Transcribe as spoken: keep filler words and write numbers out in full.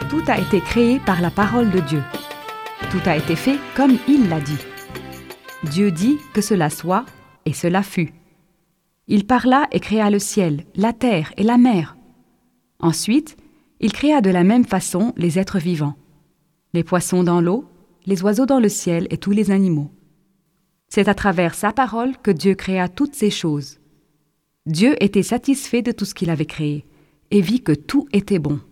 Tout a été créé par la parole de Dieu. Tout a été fait comme il l'a dit. Dieu dit que cela soit, et cela fut. Il parla et créa le ciel, la terre et la mer. Ensuite, il créa de la même façon les êtres vivants, les poissons dans l'eau, les oiseaux dans le ciel et tous les animaux. C'est à travers sa parole que Dieu créa toutes ces choses. Dieu était satisfait de tout ce qu'il avait créé et vit que tout était bon.